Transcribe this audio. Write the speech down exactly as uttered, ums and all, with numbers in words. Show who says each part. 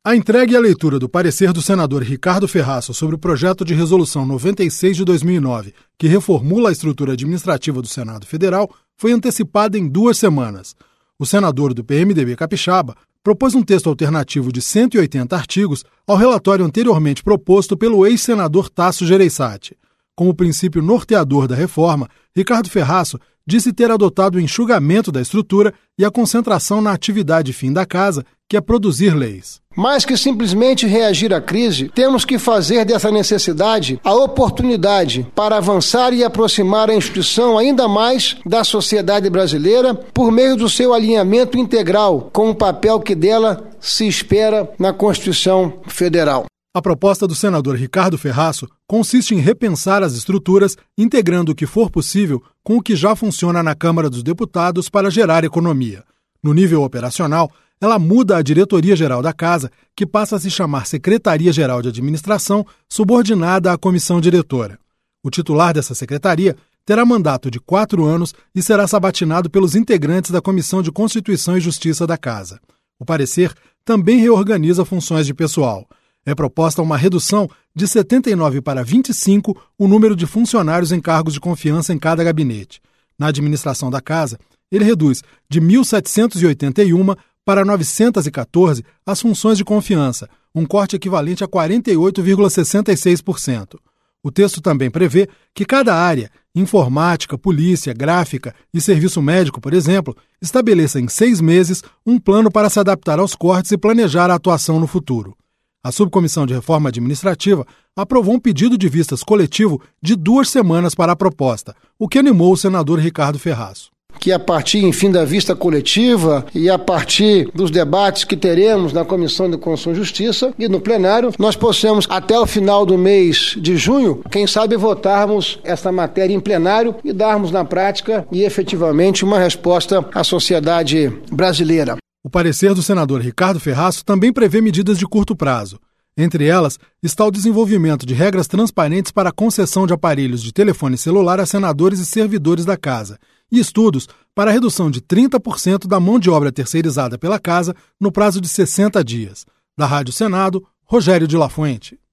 Speaker 1: A entrega e a leitura do parecer do senador Ricardo Ferraço sobre o projeto de resolução noventa e seis de dois mil e nove, que reformula a estrutura administrativa do Senado Federal, foi antecipada em duas semanas. O senador do P M D B capixaba propôs um texto alternativo de cento e oitenta artigos ao relatório anteriormente proposto pelo ex-senador Tasso Gereissati. Como princípio norteador da reforma, Ricardo Ferraço disse ter adotado o enxugamento da estrutura e a concentração na atividade fim da casa, que é produzir leis.
Speaker 2: Mais que simplesmente reagir à crise, temos que fazer dessa necessidade a oportunidade para avançar e aproximar a instituição ainda mais da sociedade brasileira por meio do seu alinhamento integral com o papel que dela se espera na Constituição Federal.
Speaker 1: A proposta do senador Ricardo Ferraço consiste em repensar as estruturas, integrando o que for possível com o que já funciona na Câmara dos Deputados para gerar economia. No nível operacional, ela muda a diretoria-geral da Casa, que passa a se chamar Secretaria-Geral de Administração, subordinada à comissão diretora. O titular dessa secretaria terá mandato de quatro anos e será sabatinado pelos integrantes da Comissão de Constituição e Justiça da Casa. O parecer também reorganiza funções de pessoal. É proposta uma redução de setenta e nove para vinte e cinco o número de funcionários em cargos de confiança em cada gabinete. Na administração da Casa, ele reduz de mil setecentos e oitenta e um para novecentos e quatorze as funções de confiança, um corte equivalente a quarenta e oito vírgula sessenta e seis por cento. O texto também prevê que cada área, informática, polícia, gráfica e serviço médico, por exemplo, estabeleça em seis meses um plano para se adaptar aos cortes e planejar a atuação no futuro. A Subcomissão de Reforma Administrativa aprovou um pedido de vistas coletivo de duas semanas para a proposta, o que animou o senador Ricardo Ferraço.
Speaker 2: Que a partir, enfim, da vista coletiva e a partir dos debates que teremos na Comissão de Constituição e Justiça e no plenário, nós possamos, até o final do mês de junho, quem sabe votarmos esta matéria em plenário e darmos na prática e efetivamente uma resposta à sociedade brasileira.
Speaker 1: O parecer do senador Ricardo Ferraço também prevê medidas de curto prazo. Entre elas, está o desenvolvimento de regras transparentes para a concessão de aparelhos de telefone celular a senadores e servidores da Casa, e estudos para a redução de trinta por cento da mão de obra terceirizada pela Casa no prazo de sessenta dias. Da Rádio Senado, Rogério de La Fuente.